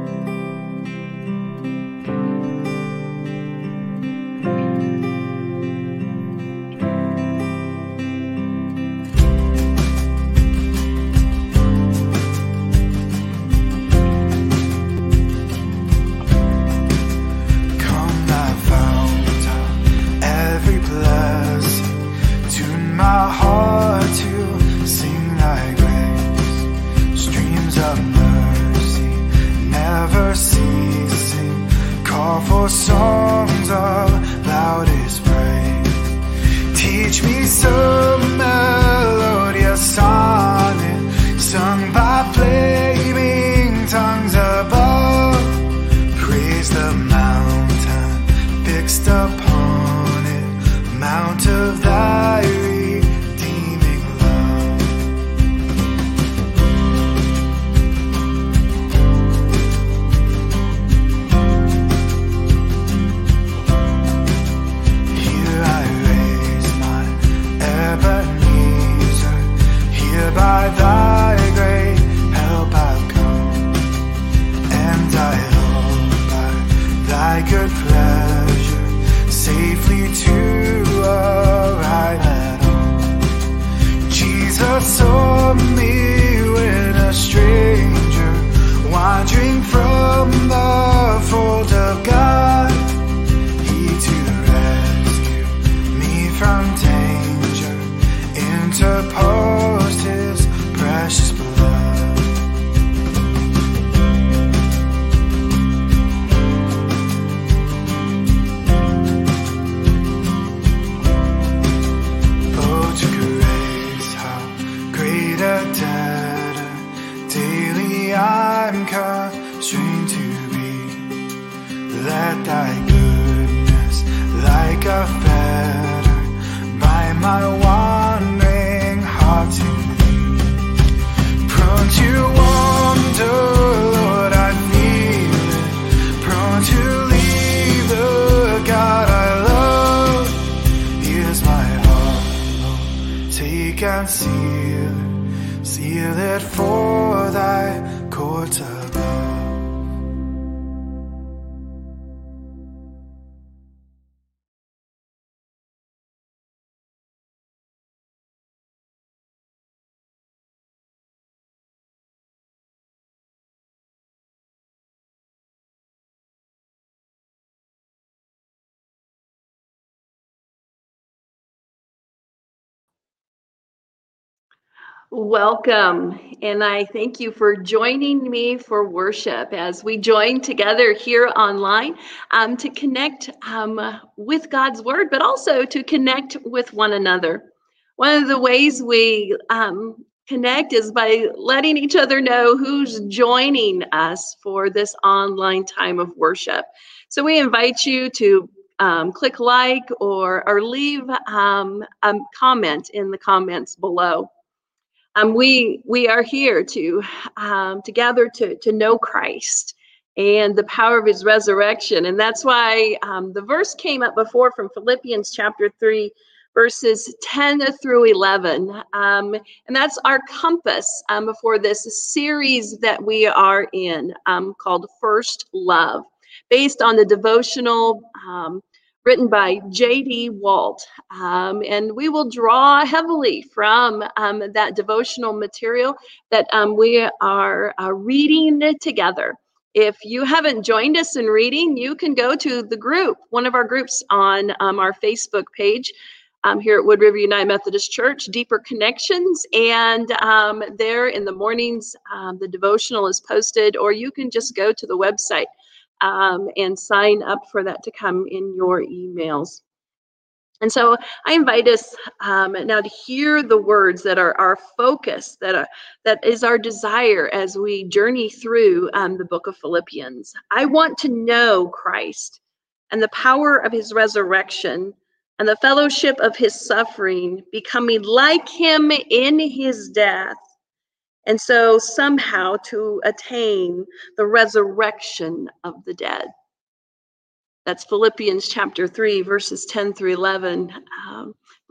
Seal it for thy courts above. Welcome, and I thank you for joining me for worship as we join together here online to connect with God's Word, but also to connect with one another. One of the ways we connect is by letting each other know who's joining us for this online time of worship. So we invite you to click like or leave a comment in the comments below. We are here to gather to know Christ and the power of his resurrection. And that's why the verse came up before from Philippians chapter 3, verses 10 through 11. And that's our compass for this series that we are in called First Love, based on the devotional written by J.D. Walt. And we will draw heavily from that devotional material that we are reading together. If you haven't joined us in reading, you can go to the group, one of our groups on our Facebook page here at Wood River United Methodist Church, Deeper Connections. And there in the mornings, the devotional is posted, or you can just go to the website and sign up for that to come in your emails. And so I invite us now to hear the words that are our focus, that is our desire as we journey through the book of Philippians. I want to know Christ and the power of his resurrection and the fellowship of his suffering, becoming like him in his death, and so somehow to attain the resurrection of the dead. That's Philippians chapter 3, verses 10 through 11.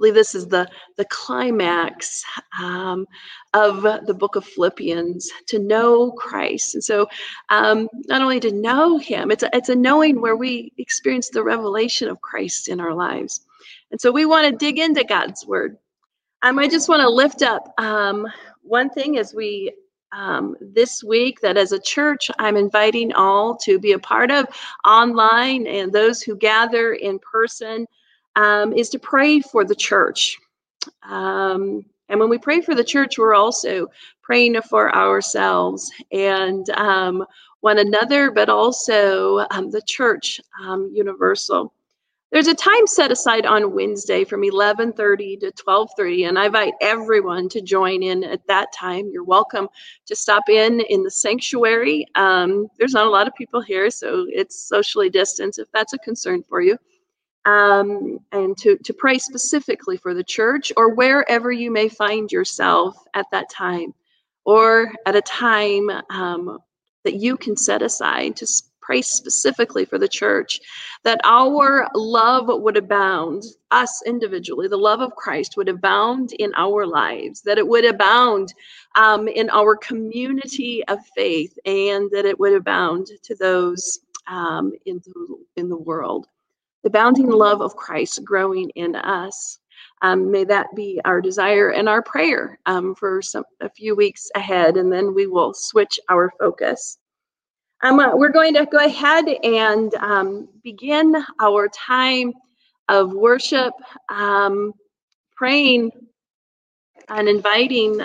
believe this is the climax of the book of Philippians, to know Christ. And so not only to know him, it's a knowing where we experience the revelation of Christ in our lives. And so we want to dig into God's word. I just want to lift up one thing as we this week, that as a church, I'm inviting all to be a part of online, and those who gather in person, is to pray for the church. And when we pray for the church, we're also praying for ourselves and one another, but also the church universal. There's a time set aside on Wednesday from 11:30 to 12:30, and I invite everyone to join in at that time. You're welcome to stop in the sanctuary. There's not a lot of people here, so it's socially distanced if that's a concern for you. And to pray specifically for the church, or wherever you may find yourself at that time, or at a time that you can set aside to pray specifically for the church, that our love would abound, us individually, the love of Christ would abound in our lives, that it would abound in our community of faith, and that it would abound to those in the world. The abounding love of Christ growing in us. May that be our desire and our prayer for a few weeks ahead, and then we will switch our focus. We're going to go ahead and begin our time of worship, praying and inviting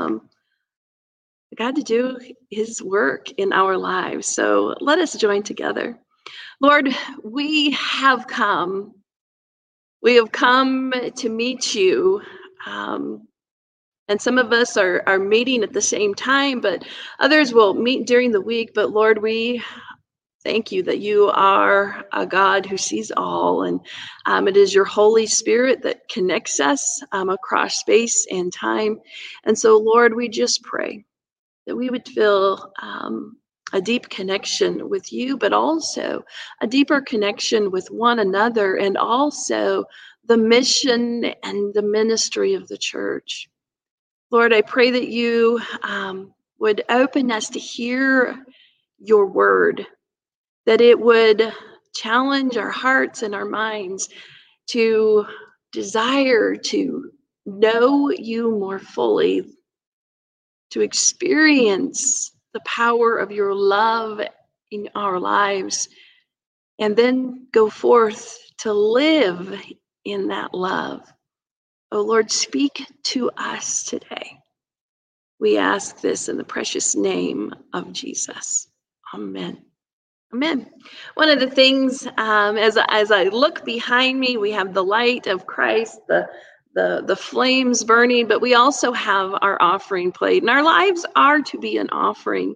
God to do his work in our lives. So let us join together. Lord, we have come to meet you. And some of us are meeting at the same time, but others will meet during the week. But Lord, we thank you that you are a God who sees all, and it is your Holy Spirit that connects us across space and time. And so, Lord, we just pray that we would feel a deep connection with you, but also a deeper connection with one another, and also the mission and the ministry of the church. Lord, I pray that you would open us to hear your word, that it would challenge our hearts and our minds to desire to know you more fully, to experience the power of your love in our lives, and then go forth to live in that love. Oh Lord, speak to us today. We ask this in the precious name of Jesus. Amen. Amen. One of the things, as I look behind me, we have the light of Christ, the flames burning, but we also have our offering plate, and our lives are to be an offering.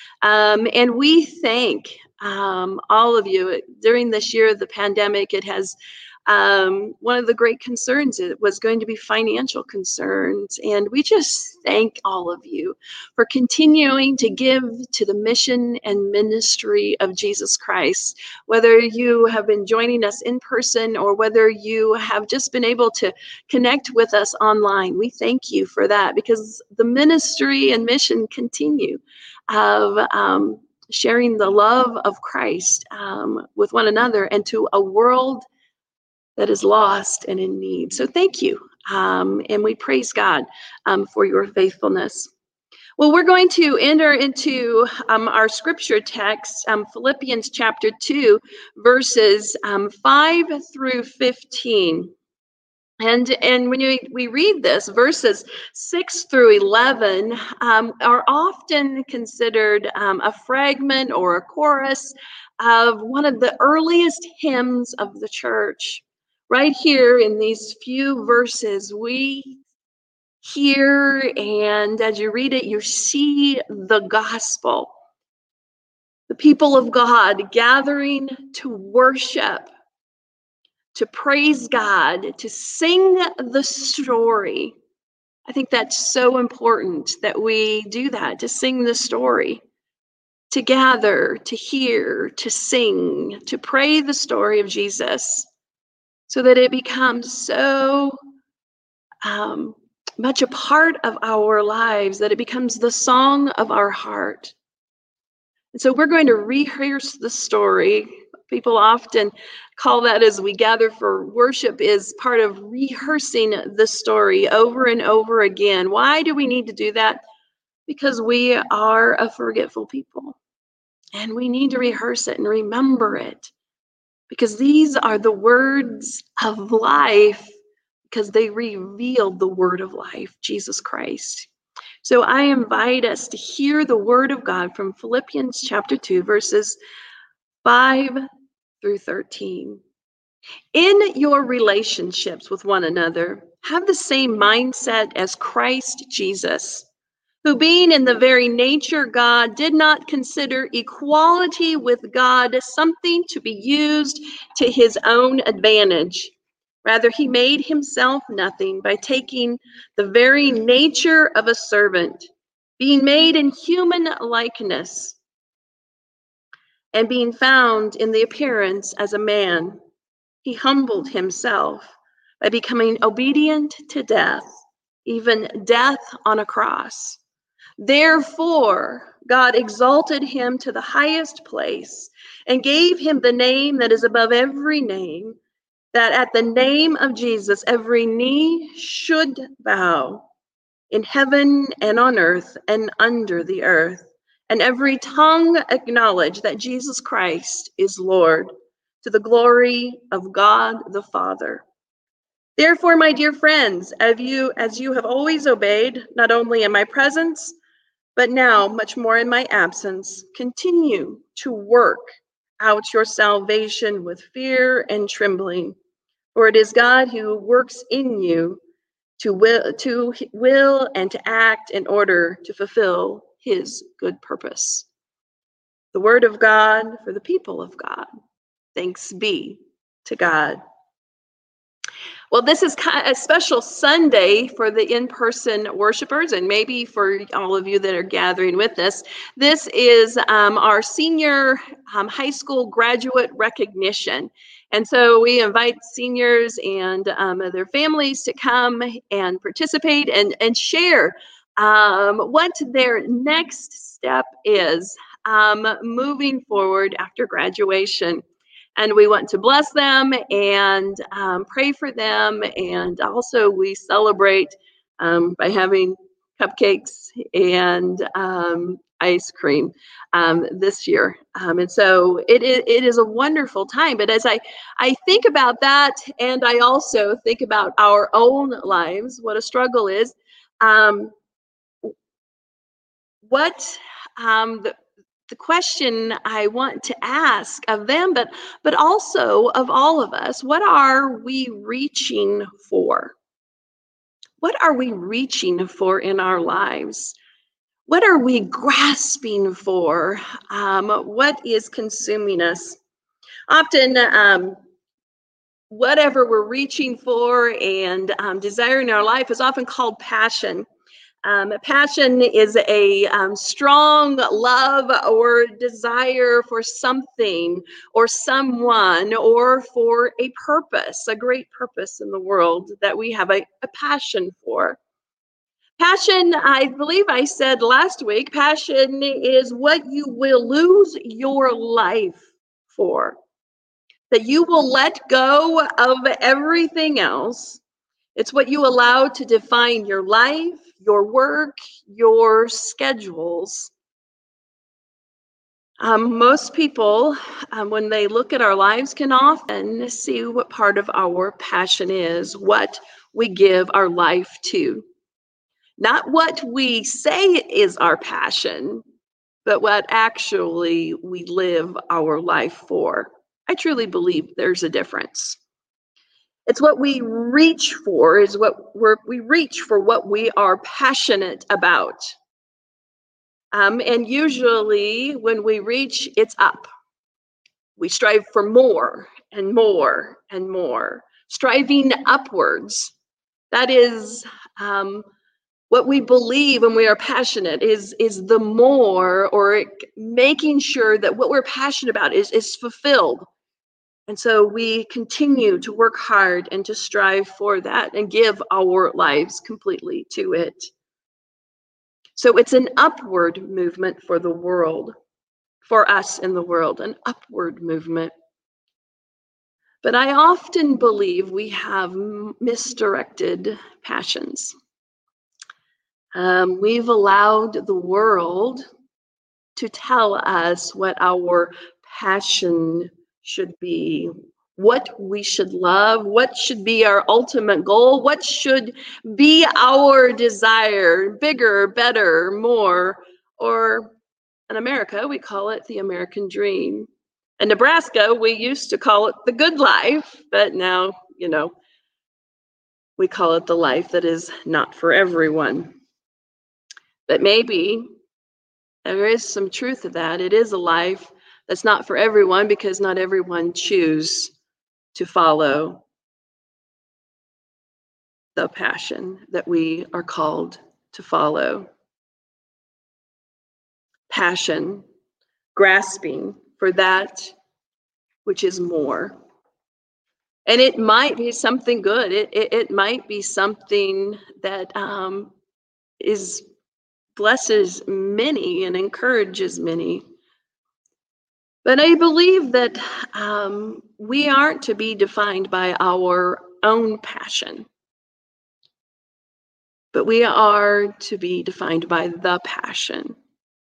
And we thank all of you. During this year of the pandemic, it has one of the great concerns, it was going to be financial concerns. And we just thank all of you for continuing to give to the mission and ministry of Jesus Christ. Whether you have been joining us in person or whether you have just been able to connect with us online, we thank you for that, because the ministry and mission continue of sharing the love of Christ with one another and to a world that is lost and in need. So thank you. And we praise God for your faithfulness. Well, we're going to enter into our scripture text, Philippians chapter 2, verses 5 through 15. And when we read this, verses 6 through 11 are often considered a fragment or a chorus of one of the earliest hymns of the church. Right here in these few verses, we hear, and as you read it, you see the gospel. The people of God gathering to worship, to praise God, to sing the story. I think that's so important that we do that, to sing the story, to gather, to hear, to sing, to pray the story of Jesus, so that it becomes so um, much a part of our lives that it becomes the song of our heart. And so we're going to rehearse the story. People often call that, as we gather for worship, is part of rehearsing the story over and over again. Why do we need to do that? Because we are a forgetful people. And we need to rehearse it and remember it. Because these are the words of life, because they revealed the word of life, Jesus Christ. So I invite us to hear the word of God from Philippians chapter 2, verses 5 through 13. In your relationships with one another, have the same mindset as Christ Jesus, who being in the very nature God, did not consider equality with God something to be used to his own advantage. Rather, he made himself nothing by taking the very nature of a servant, being made in human likeness, and being found in the appearance as a man. He humbled himself by becoming obedient to death, even death on a cross. Therefore, God exalted him to the highest place and gave him the name that is above every name, that at the name of Jesus every knee should bow, in heaven and on earth and under the earth, and every tongue acknowledge that Jesus Christ is Lord, to the glory of God the Father. Therefore, my dear friends, as you have always obeyed, not only in my presence, but now much more in my absence, continue to work out your salvation with fear and trembling. For it is God who works in you to will and to act in order to fulfill his good purpose. The word of God for the people of God. Thanks be to God. Well, this is a special Sunday for the in-person worshipers, and maybe for all of you that are gathering with us. This is our senior high school graduate recognition. And so we invite seniors and their families to come and participate and share what their next step is moving forward after graduation. And we want to bless them and pray for them. And also we celebrate by having cupcakes and ice cream this year. And so it is a wonderful time. But as I think about that, and I also think about our own lives, what a struggle is, what the question I want to ask of them, but also of all of us, what are we reaching for? What are we reaching for in our lives? What are we grasping for? What is consuming us? Often, whatever we're reaching for and desiring in our life is often called passion. Passion is a strong love or desire for something or someone or for a purpose, a great purpose in the world that we have a passion for. Passion, I believe I said last week, passion is what you will lose your life for, that you will let go of everything else. It's what you allow to define your life, your work, your schedules. Most people, when they look at our lives, can often see what part of our passion is, what we give our life to. Not what we say is our passion, but what actually we live our life for. I truly believe there's a difference. It's what we reach for, is what we reach for what we are passionate about. And usually when we reach, it's up. We strive for more and more and more, striving upwards. That is what we believe when we are passionate is the more, or making sure that what we're passionate about is fulfilled. And so we continue to work hard and to strive for that and give our lives completely to it. So it's an upward movement for the world, for us in the world, an upward movement. But I often believe we have misdirected passions. We've allowed the world to tell us what our passion should be, what we should love, what should be our ultimate goal, what should be our desire, bigger, better, more, or in America, we call it the American dream. In Nebraska, we used to call it the good life, but now, we call it the life that is not for everyone. But maybe there is some truth to that. It is a life that's not for everyone because not everyone chooses to follow the passion that we are called to follow. Passion, grasping for that which is more. And it might be something good. It might be something that blesses many and encourages many. But I believe that we aren't to be defined by our own passion, but we are to be defined by the passion.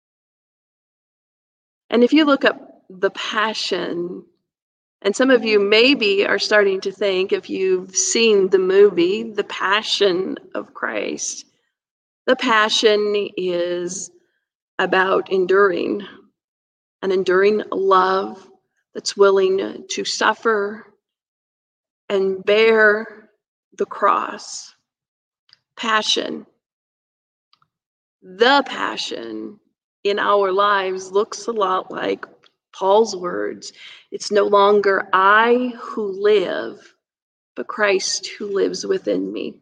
And if you look up the passion, and some of you maybe are starting to think, if you've seen the movie, The Passion of Christ, the passion is about enduring, an enduring love that's willing to suffer and bear the cross. Passion. The passion in our lives looks a lot like Paul's words. It's no longer I who live, but Christ who lives within me.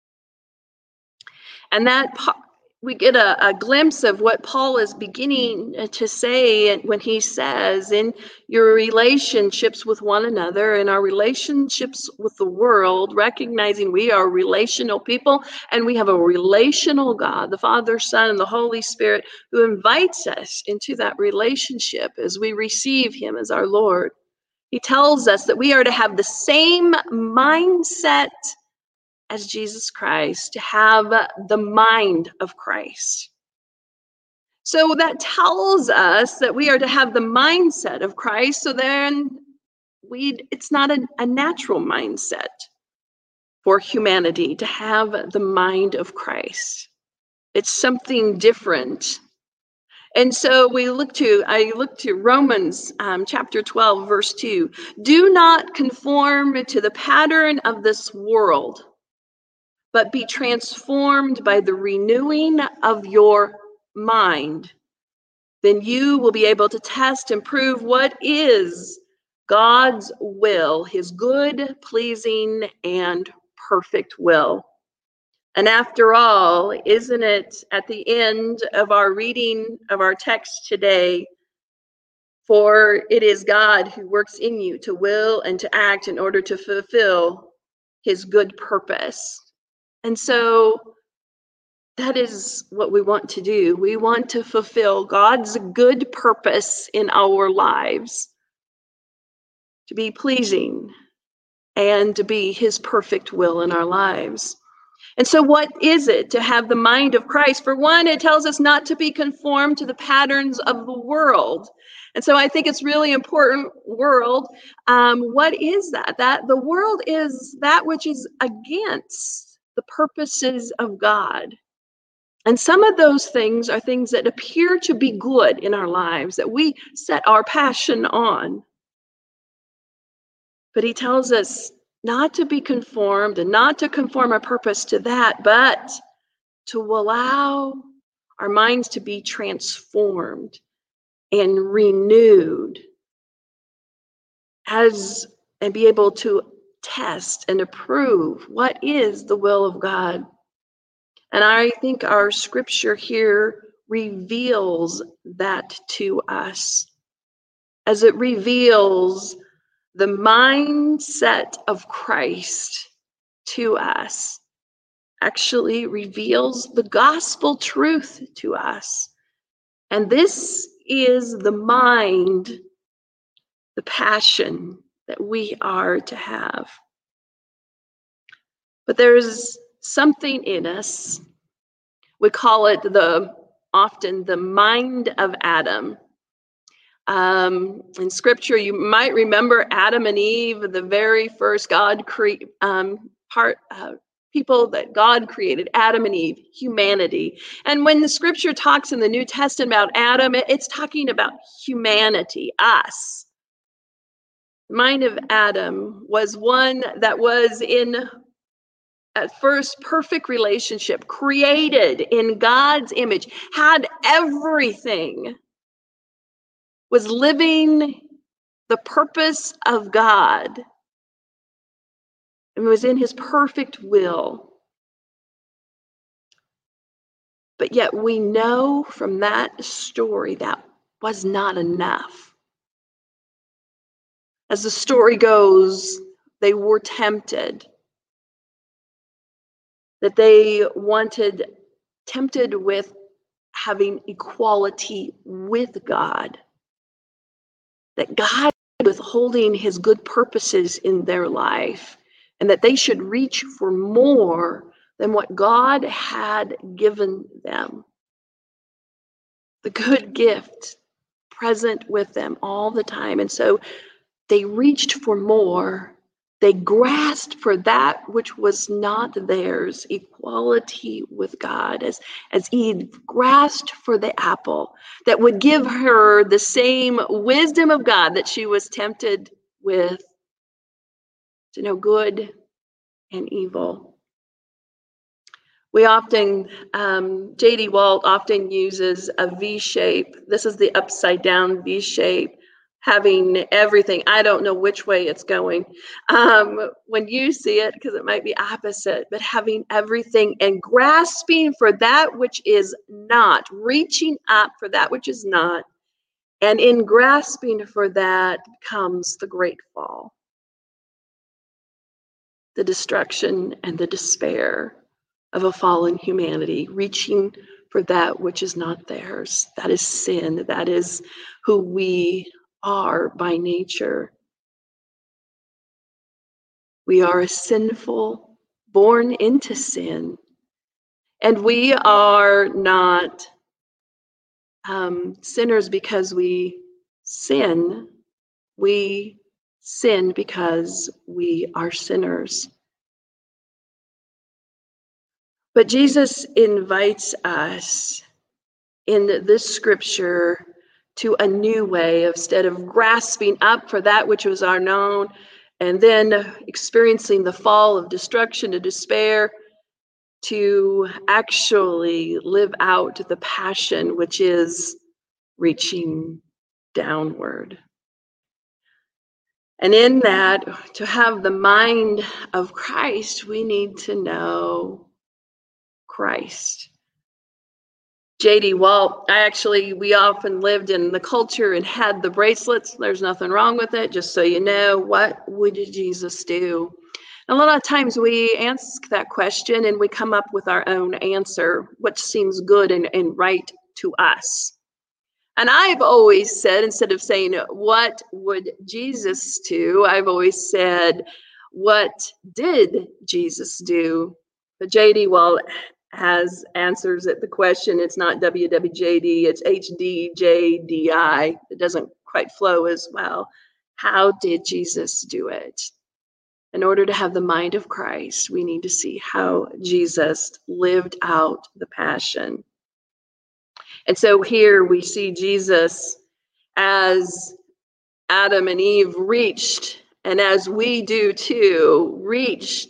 And that we get a glimpse of what Paul is beginning to say when he says, in your relationships with one another, in our relationships with the world, recognizing we are relational people and we have a relational God, the Father, Son, and the Holy Spirit, who invites us into that relationship as we receive him as our Lord. He tells us that we are to have the same mindset as Jesus Christ, to have the mind of Christ. So that tells us that we are to have the mindset of Christ. So then it's not a natural mindset for humanity to have the mind of Christ. It's something different. And so I look to Romans chapter 12, verse 2. Do not conform to the pattern of this world, but be transformed by the renewing of your mind. Then you will be able to test and prove what is God's will, his good, pleasing, and perfect will. And after all, isn't it at the end of our reading of our text today, for it is God who works in you to will and to act in order to fulfill his good purpose. And so that is what we want to do. We want to fulfill God's good purpose in our lives, to be pleasing and to be his perfect will in our lives. And so what is it to have the mind of Christ? For one, it tells us not to be conformed to the patterns of the world. And so I think it's really important, world. What is that? That the world is that which is against the purposes of God. And some of those things are things that appear to be good in our lives, that we set our passion on. But he tells us not to be conformed and not to conform our purpose to that, but to allow our minds to be transformed and renewed and be able to test and approve what is the will of God. And I think our scripture here reveals that to us, as it reveals the mindset of Christ to us actually reveals the gospel truth to us. And this is the mind, the passion that we are to have. But there's something in us, we call it often the mind of Adam. In scripture, you might remember Adam and Eve, the very first people that God created, Adam and Eve, humanity. And when the scripture talks in the New Testament about Adam, it's talking about humanity, us. The mind of Adam was one that was in, at first, perfect relationship, created in God's image, had everything, was living the purpose of God, and was in his perfect will. But yet we know from that story that was not enough. As the story goes, they were tempted, that they tempted with having equality with God, that God was withholding his good purposes in their life, and that they should reach for more than what God had given them. The good gift present with them all the time. And so they reached for more. They grasped for that which was not theirs, equality with God, as Eve grasped for the apple that would give her the same wisdom of God that she was tempted with, to know good and evil. We often, J.D. Walt often uses a V shape. This is the upside down V shape, having everything. I don't know which way it's going when you see it, because it might be opposite, but having everything and grasping for that which is not, reaching up for that which is not. And in grasping for that comes the great fall, the destruction and the despair of a fallen humanity, reaching for that which is not theirs. That is sin. That is who we are by nature. We are a sinful, born into sin. And we are not sinners because we sin. We sin because we are sinners. But Jesus invites us in this scripture to a new way. Instead of grasping up for that which was our known and then experiencing the fall of destruction and despair, to actually live out the passion which is reaching downward. And in that, to have the mind of Christ, we need to know Christ. J.D. Walt, we often lived in the culture and had the bracelets. There's nothing wrong with it. Just so you know, what would Jesus do? And a lot of times we ask that question and we come up with our own answer, what seems good and right to us. And I've always said, instead of saying, what would Jesus do? I've always said, what did Jesus do? But J.D. Walt has answers at the question. It's not WWJD, it's HDJDI. It doesn't quite flow as well. How did Jesus do it? In order to have the mind of Christ, we need to see how Jesus lived out the passion. And so here we see Jesus as Adam and Eve reached, and as we do too, reached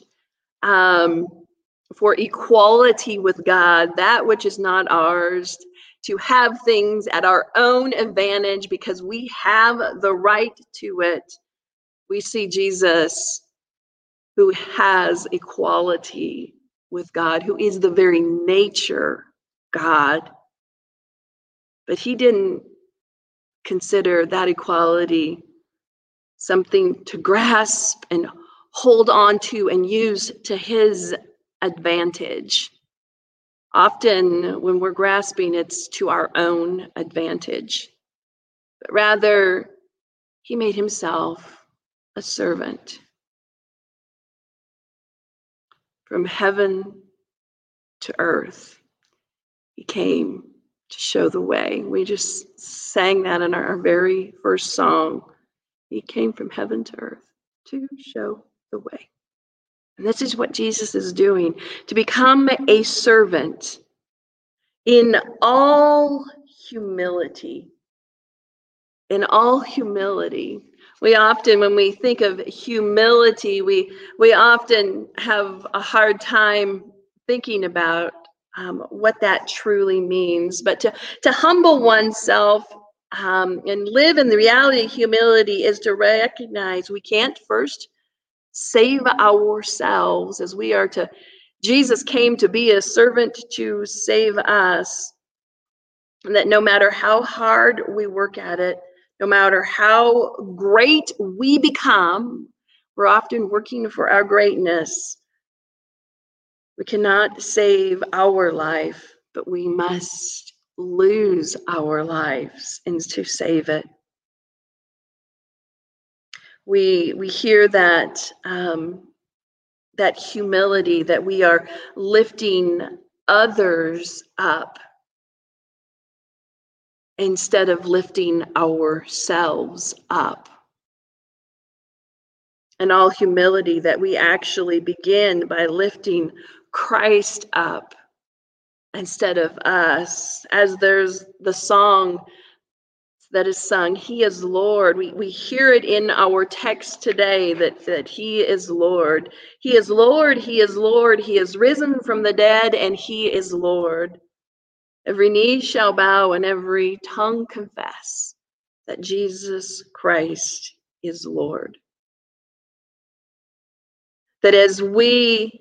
for equality with God, that which is not ours, to have things at our own advantage because we have the right to it. We see Jesus, who has equality with God, who is the very nature God. But he didn't consider that equality something to grasp and hold on to and use to his advantage. Often when we're grasping, it's to our own advantage. But rather, he made himself a servant. From heaven to earth, he came to show the way. We just sang that in our very first song. He came from heaven to earth to show the way. And this is what Jesus is doing, to become a servant in all humility. In all humility. We often, when we think of humility, we often have a hard time thinking about what that truly means. But to humble oneself and live in the reality of humility is to recognize we can't first save ourselves, as we are to. Jesus came to be a servant to save us. And that no matter how hard we work at it, no matter how great we become, we're often working for our greatness. We cannot save our life, but we must lose our lives and to save it. We hear that that humility, that we are lifting others up instead of lifting ourselves up. And all humility, that we actually begin by lifting Christ up instead of us. As there's the song that is sung, He is Lord. We hear it in our text today that He is Lord. He is Lord, He is Lord. He is risen from the dead, and He is Lord. Every knee shall bow and every tongue confess that Jesus Christ is Lord. That as we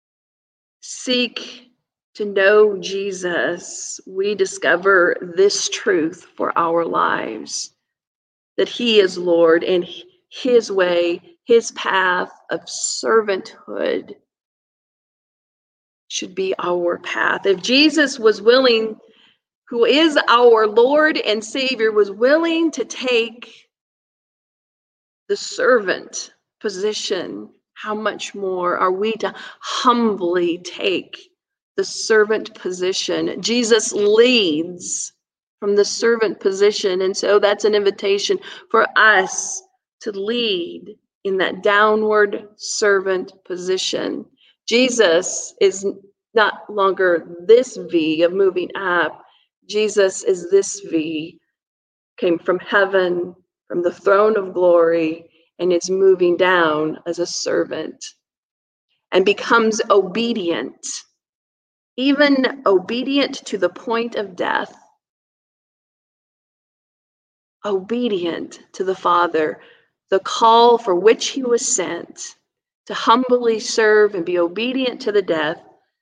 seek to know Jesus, we discover this truth for our lives, that He is Lord, and His way, His path of servanthood should be our path. If Jesus was willing, who is our Lord and Savior, was willing to take the servant position, how much more are we to humbly take the servant position? Jesus leads from the servant position, and so that's an invitation for us to lead in that downward servant position. Jesus is not longer this V of moving up. Jesus is this V, came from heaven, from the throne of glory, and is moving down as a servant and becomes obedient, even obedient to the point of death, obedient to the Father, the call for which He was sent, to humbly serve and be obedient to the death,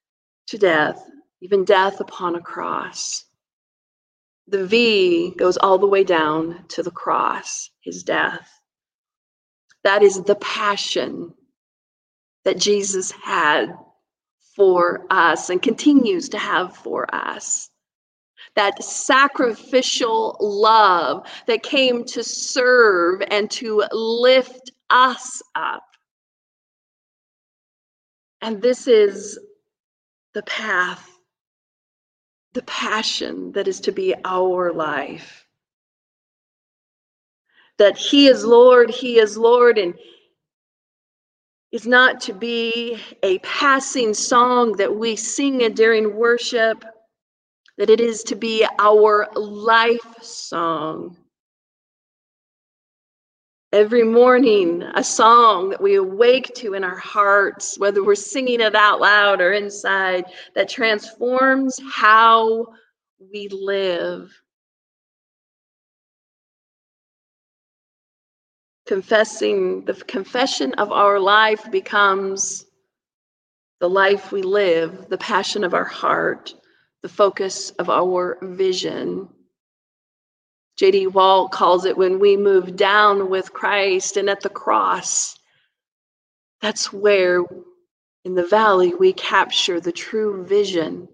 even death upon a cross. The V goes all the way down to the cross, His death. That is the passion that Jesus had for us and continues to have for us. That sacrificial love that came to serve and to lift us up. And this is the path, the passion that is to be our life. That He is Lord, and is not to be a passing song that we sing during worship, that it is to be our life song. Every morning, a song that we awake to in our hearts, whether we're singing it out loud or inside, that transforms how we live. The confession of our life becomes the life we live, the passion of our heart, the focus of our vision. J.D. Walt calls it when we move down with Christ, and at the cross, that's where in the valley we capture the true vision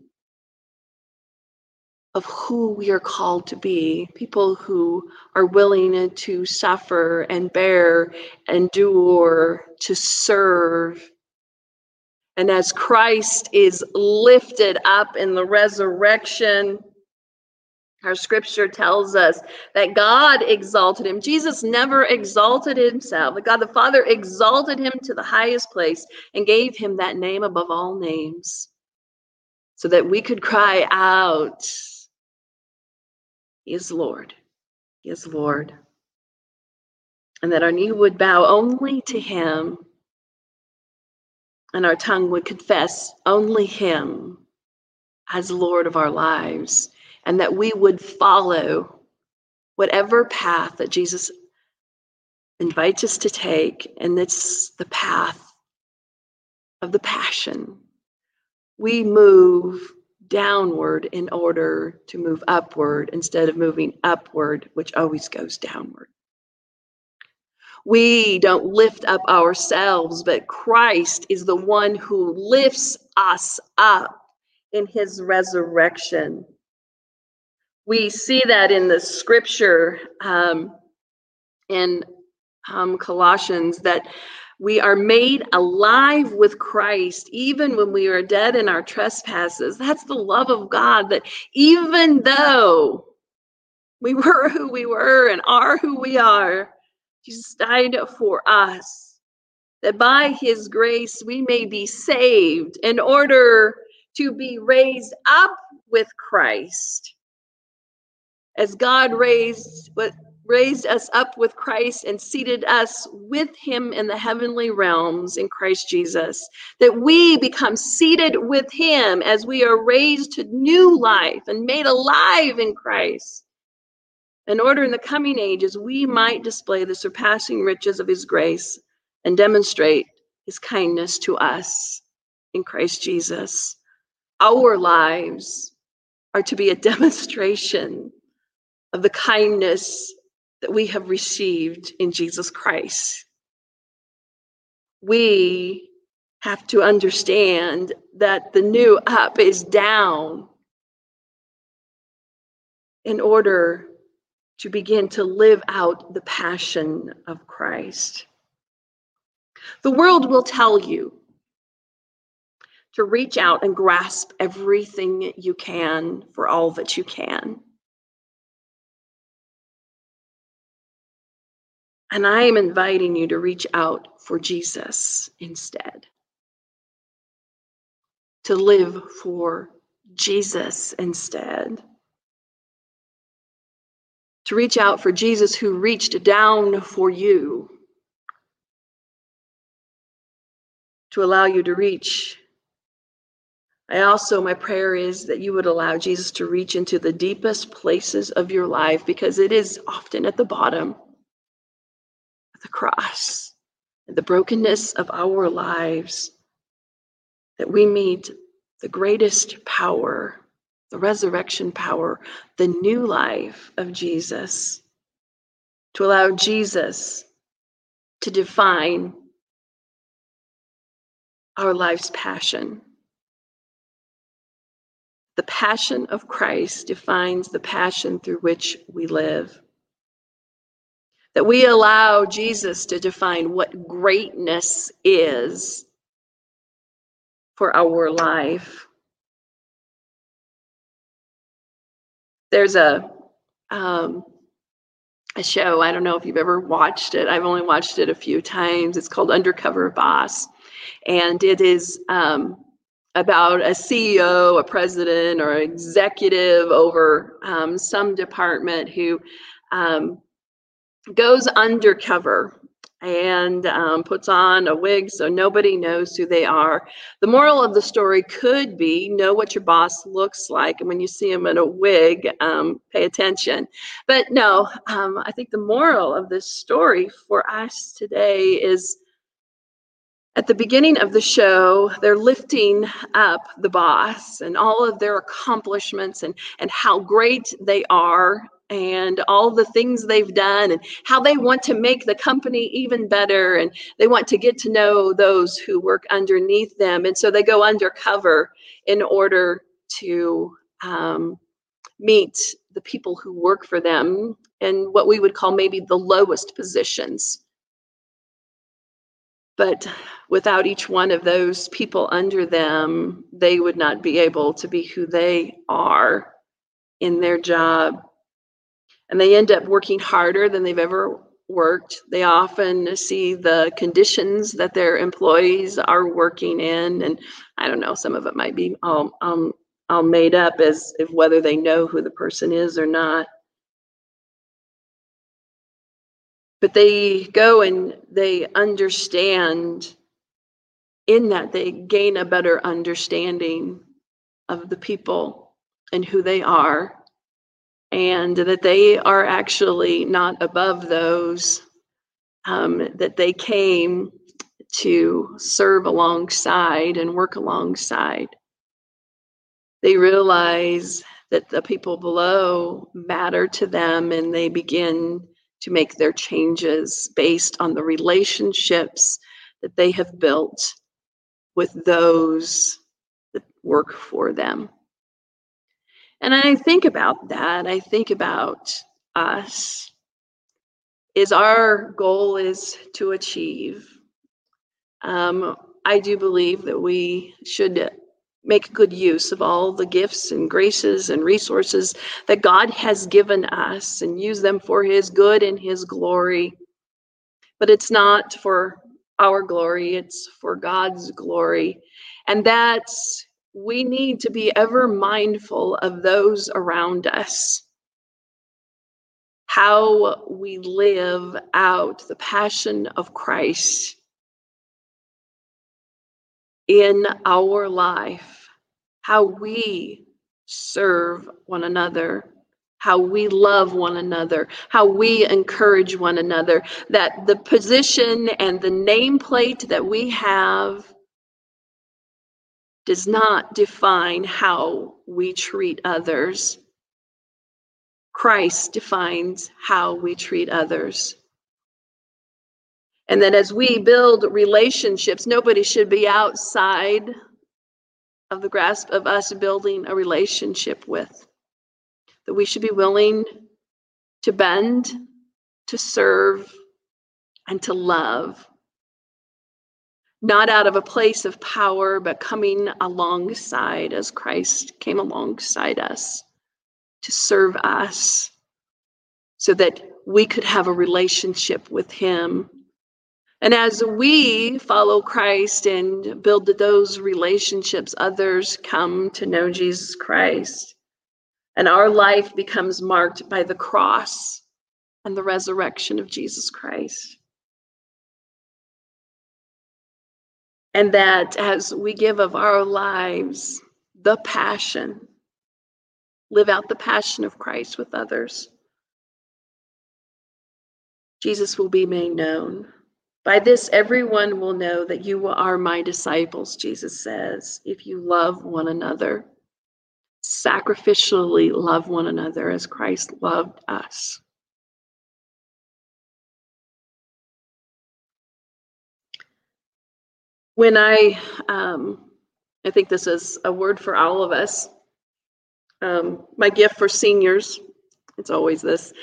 of who we are called to be, people who are willing to suffer and bear, endure, to serve. And as Christ is lifted up in the resurrection, our scripture tells us that God exalted him. Jesus never exalted himself, but God the Father exalted him to the highest place and gave him that name above all names so that we could cry out, He is Lord, He is Lord. And that our knee would bow only to him and our tongue would confess only him as Lord of our lives, and that we would follow whatever path that Jesus invites us to take, and it's the path of the passion. We move downward in order to move upward instead of moving upward, which always goes downward. We don't lift up ourselves, but Christ is the one who lifts us up in his resurrection. We see that in the scripture in Colossians, that we are made alive with Christ even when we are dead in our trespasses. That's the love of God, that even though we were who we were and are who we are, Jesus died for us, that by his grace we may be saved in order to be raised up with Christ. As God raised us up with Christ and seated us with him in the heavenly realms in Christ Jesus, that we become seated with him as we are raised to new life and made alive in Christ, in order in the coming ages we might display the surpassing riches of his grace and demonstrate his kindness to us in Christ Jesus. Our lives are to be a demonstration of the kindness that we have received in Jesus Christ. We have to understand that the new up is down in order to begin to live out the passion of Christ. The world will tell you to reach out and grasp everything you can for all that you can. And I am inviting you to reach out for Jesus instead. To live for Jesus instead. To reach out for Jesus who reached down for you. To allow you to reach. My prayer is that you would allow Jesus to reach into the deepest places of your life, because it is often at the bottom of the cross, and the brokenness of our lives, that we meet the greatest power, the resurrection power, the new life of Jesus. To allow Jesus to define our life's passion. The passion of Christ defines the passion through which we live. That we allow Jesus to define what greatness is for our life. There's a show, I don't know if you've ever watched it. I've only watched it a few times. It's called Undercover Boss. And it is about a CEO, a president, or executive over some department who goes undercover and puts on a wig so nobody knows who they are. The moral of the story could be, know what your boss looks like, and when you see him in a wig, pay attention. But no, I think the moral of this story for us today is, at the beginning of the show, they're lifting up the boss and all of their accomplishments and how great they are. and all the things they've done and how they want to make the company even better. And they want to get to know those who work underneath them. And so they go undercover in order to meet the people who work for them in what we would call maybe the lowest positions. But without each one of those people under them, they would not be able to be who they are in their job. And they end up working harder than they've ever worked. They often see the conditions that their employees are working in. And I don't know, some of it might be all made up as if whether they know who the person is or not. But they go and they understand, in that they gain a better understanding of the people and who they are, and that they are actually not above those, that they came to serve alongside and work alongside. They realize that the people below matter to them, and they begin to make their changes based on the relationships that they have built with those that work for them. And I think about that. I think about us. Is our goal is to achieve. I do believe that we should make good use of all the gifts and graces and resources that God has given us and use them for His good and His glory. But it's not for our glory, it's for God's glory. And that's, we need to be ever mindful of those around us. How we live out the passion of Christ in our life, how we serve one another, how we love one another, how we encourage one another, that the position and the nameplate that we have does not define how we treat others. Christ defines how we treat others. And that as we build relationships, nobody should be outside of the grasp of us building a relationship with. That we should be willing to bend, to serve, and to love. Not out of a place of power, but coming alongside as Christ came alongside us to serve us so that we could have a relationship with Him. And as we follow Christ and build those relationships, others come to know Jesus Christ. And our life becomes marked by the cross and the resurrection of Jesus Christ. And that as we give of our lives the passion, live out the passion of Christ with others, Jesus will be made known. By this, everyone will know that you are my disciples, Jesus says, if you love one another, sacrificially love one another as Christ loved us. When I think this is a word for all of us. My gift for seniors, it's always this.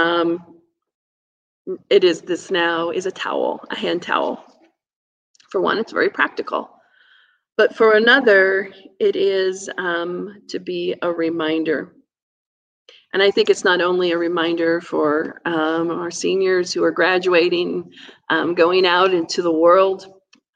It is this now, is a towel, a hand towel. For one, it's very practical. But for another, it is to be a reminder. And I think it's not only a reminder for our seniors who are graduating, going out into the world,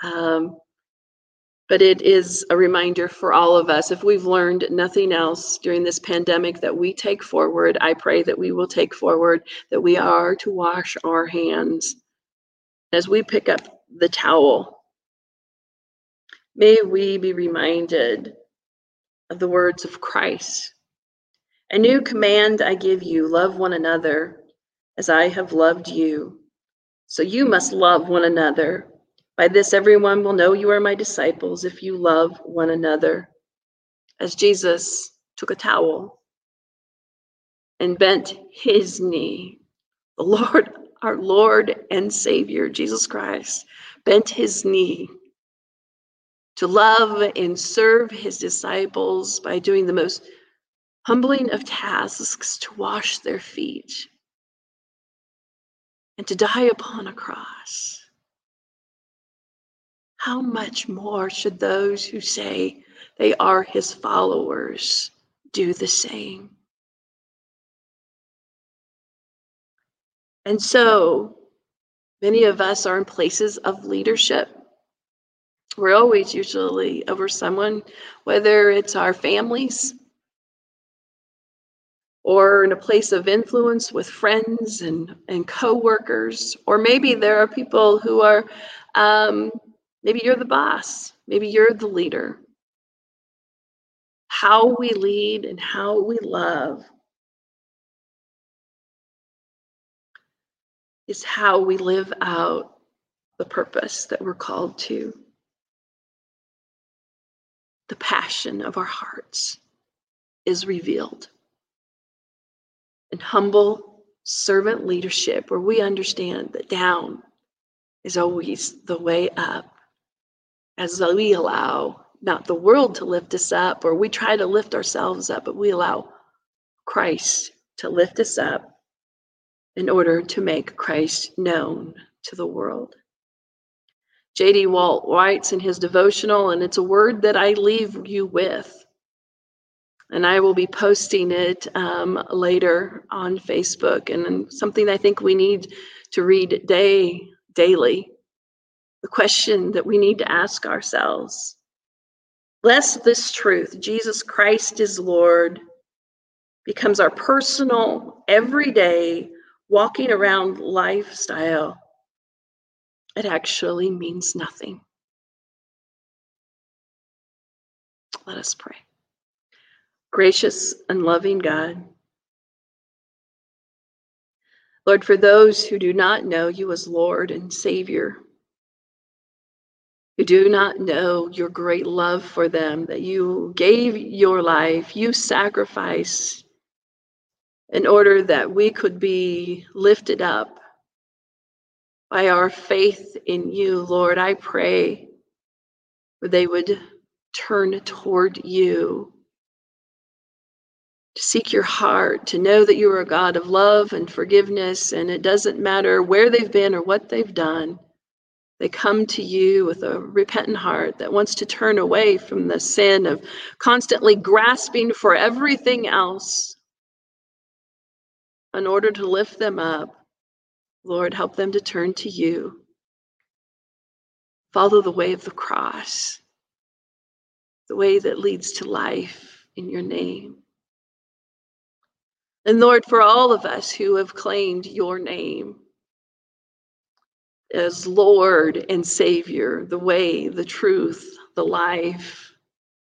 but it is a reminder for all of us. If we've learned nothing else during this pandemic that we take forward, I pray that we will take forward that we are to wash our hands. As we pick up the towel, may we be reminded of the words of Christ. A new command I give you, love one another as I have loved you. So you must love one another. By this, everyone will know you are my disciples if you love one another. As Jesus took a towel and bent his knee. The Lord, our Lord and Savior, Jesus Christ, bent his knee to love and serve his disciples by doing the most humbling of tasks, to wash their feet and to die upon a cross. How much more should those who say they are his followers do the same? And so many of us are in places of leadership. We're always usually over someone, whether it's our families or in a place of influence with friends and co-workers, or maybe there are people who are, maybe you're the boss, maybe you're the leader. How we lead and how we love is how we live out the purpose that we're called to. The passion of our hearts is revealed in humble servant leadership, where we understand that down is always the way up, as we allow not the world to lift us up, or we try to lift ourselves up, but we allow Christ to lift us up in order to make Christ known to the world. J.D. Walt writes in his devotional, and it's a word that I leave you with, and I will be posting it later on Facebook, and something I think we need to read daily. The question that we need to ask ourselves, lest this truth, Jesus Christ is Lord, becomes our personal, everyday, walking around lifestyle, it actually means nothing. Let us pray. Gracious and loving God, Lord, for those who do not know you as Lord and Savior, who do not know your great love for them, that you gave your life, you sacrificed in order that we could be lifted up by our faith in you, Lord, I pray that they would turn toward you, to seek your heart, to know that you are a God of love and forgiveness, and it doesn't matter where they've been or what they've done. They come to you with a repentant heart that wants to turn away from the sin of constantly grasping for everything else in order to lift them up. Lord, help them to turn to you. Follow the way of the cross, the way that leads to life in your name. And Lord, for all of us who have claimed your name as Lord and Savior, the way, the truth, the life,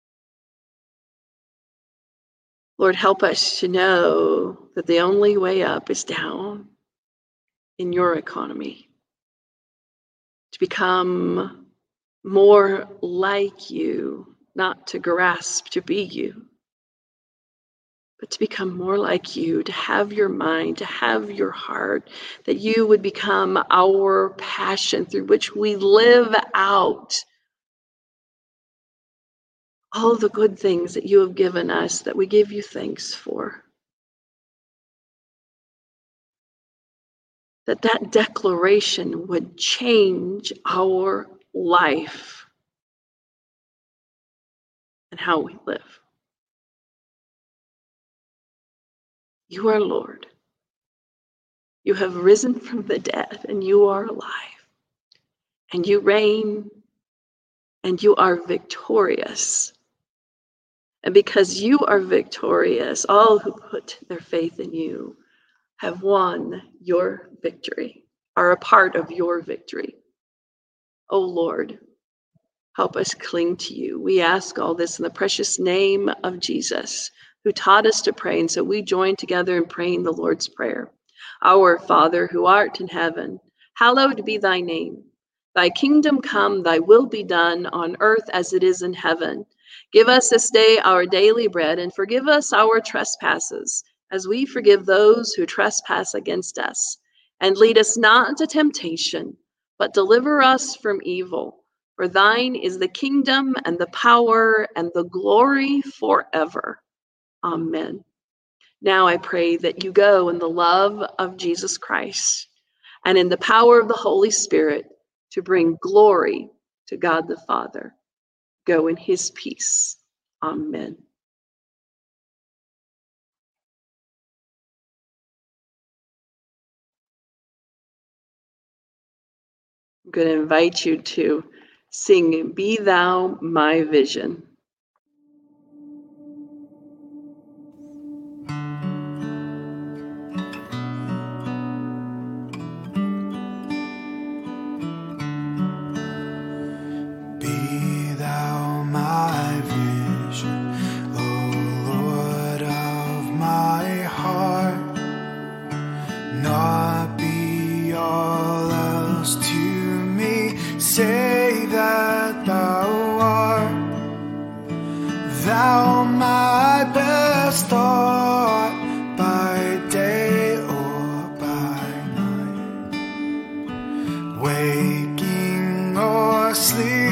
Lord, help us to know that the only way up is down in your economy, to become more like you, not to grasp to be you, but to become more like you, to have your mind, to have your heart, that you would become our passion through which we live out all the good things that you have given us, that we give you thanks for. That declaration would change our life and how we live. You are Lord. You have risen from the dead, and you are alive. And you reign, and you are victorious. And because you are victorious, all who put their faith in you have won your victory, are a part of your victory. Oh Lord, help us cling to you. We ask all this in the precious name of Jesus, who taught us to pray. And so we join together in praying the Lord's Prayer. Our Father, who art in heaven, hallowed be thy name. Thy kingdom come, thy will be done on earth as it is in heaven. Give us this day our daily bread, and forgive us our trespasses, as we forgive those who trespass against us. And lead us not into temptation, but deliver us from evil. For thine is the kingdom and the power and the glory forever. Amen. Now I pray that you go in the love of Jesus Christ and in the power of the Holy Spirit to bring glory to God the Father. Go in his peace. Amen. I'm going to invite you to sing Be Thou My Vision. Be thou my vision, O Lord of my heart, not be all else to me, save that thou art. Thou my best thought, by day or by night, waking or sleeping,